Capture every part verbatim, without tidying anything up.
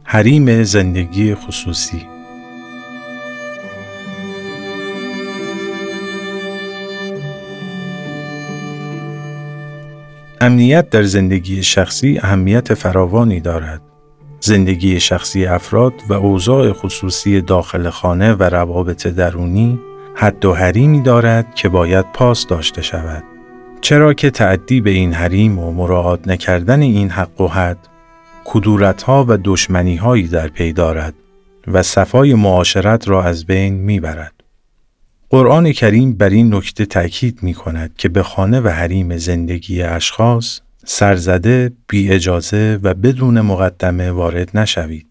حریم زندگی خصوصی. امنیت در زندگی شخصی اهمیت فراوانی دارد. زندگی شخصی افراد و اوضاع خصوصی داخل خانه و روابط درونی حد و حریمی دارد که باید پاس داشته شود. چرا که تعدی به این حریم و مراعات نکردن این حق و حد کدورت‌ها و دشمنی‌هایی در پی دارد و صفای معاشرت را از بین می‌برد. قرآن کریم بر این نکته تأکید می‌کند که به خانه و حریم زندگی اشخاص سرزده، بی اجازه و بدون مقدمه وارد نشوید.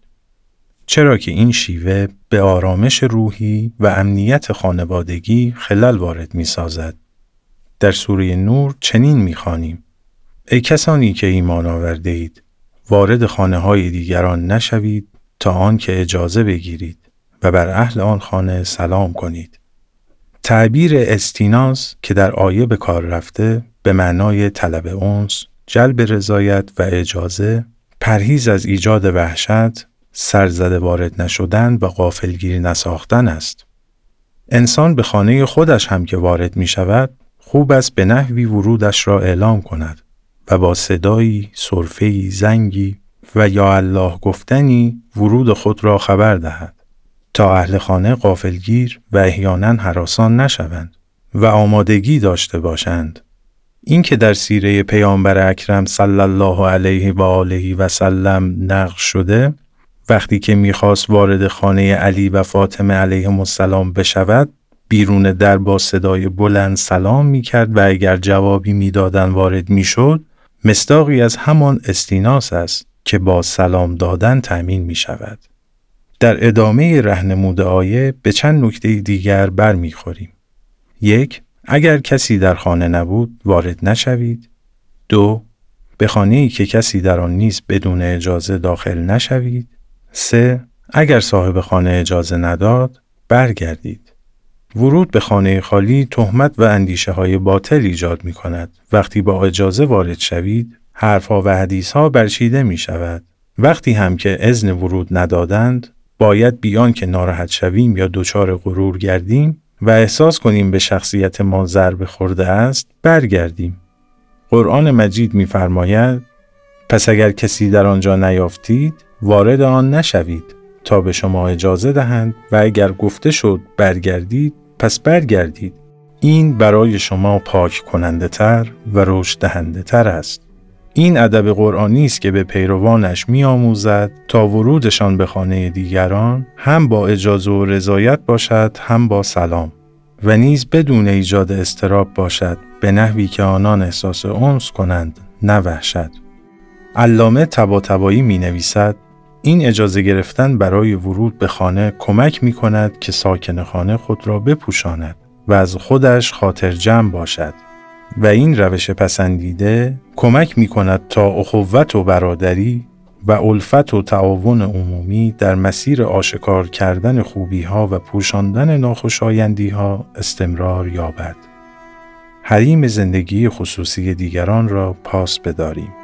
چرا که این شیوه به آرامش روحی و امنیت خانوادگی خلل وارد می‌سازد. در سوره نور چنین می‌خوانیم: ای کسانی که ایمان آورده اید، وارد خانه‌های دیگران نشوید تا آن که اجازه بگیرید و بر اهل آن خانه سلام کنید. تعبیر استیناس که در آیه به کار رفته به معنای طلب انس، جلب رضایت و اجازه، پرهیز از ایجاد وحشت، سرزده وارد نشدن و غافلگیر نساختن است. انسان به خانه خودش هم که وارد می شود، خوب است به نحوی ورودش را اعلام کند و با صدایی، سرفه‌ای، زنگی و یا الله گفتنی ورود خود را خبر دهد تا اهل خانه غافلگیر و احیانا هراسان نشوند و آمادگی داشته باشند. این که در سیره پیامبر اکرم صلی الله علیه و آله و سلم نقل شده، وقتی که می‌خواست وارد خانه علی و فاطمه علیهم السلام بشود، بیرون در با صدای بلند سلام می‌کرد و اگر جوابی می‌دادن وارد می‌شد، مصداقی از همان استیناس است که با سلام دادن تأمین می‌شود. در ادامه راهنمود آیه به چند نکته دیگر برمیخوریم. یک، اگر کسی در خانه نبود وارد نشوید. دو، به خانه‌ای که کسی در آن نیست بدون اجازه داخل نشوید. سه، اگر صاحب خانه اجازه نداد برگردید. ورود به خانه خالی تهمت و اندیشه‌های باطل ایجاد می‌کند. وقتی با اجازه وارد شوید، حرف‌ها و حدیث‌ها برچیده می‌شود. وقتی هم که اذن ورود ندادند، باید بیان که ناراحت شویم یا دچار غرور گردیم و احساس کنیم به شخصیت ما ضربه خورده است، برگردیم. قرآن مجید می‌فرماید: پس اگر کسی در آنجا نیافتید، وارد آن نشوید تا به شما اجازه دهند و اگر گفته شد برگردید، پس برگردید. این برای شما پاک کننده تر و رشد دهنده تر است. این ادب قرآنی است که به پیروانش می‌آموزد تا ورودشان به خانه دیگران هم با اجازه و رضایت باشد، هم با سلام و نیز بدون ایجاد اضطراب باشد، به نحوی که آنان احساس انس کنند، نه وحشت. علامه طباطبایی می‌نویسد: این اجازه گرفتن برای ورود به خانه کمک می‌کند که ساکن خانه خود را بپوشاند و از خودش خاطر جمع باشد و این روش پسندیده کمک می‌کند تا اخوت و برادری و الفت و تعاون عمومی در مسیر آشکار کردن خوبی‌ها و پوشاندن ناخوشایندی‌ها استمرار یابد. حریم زندگی خصوصی دیگران را پاس بداریم.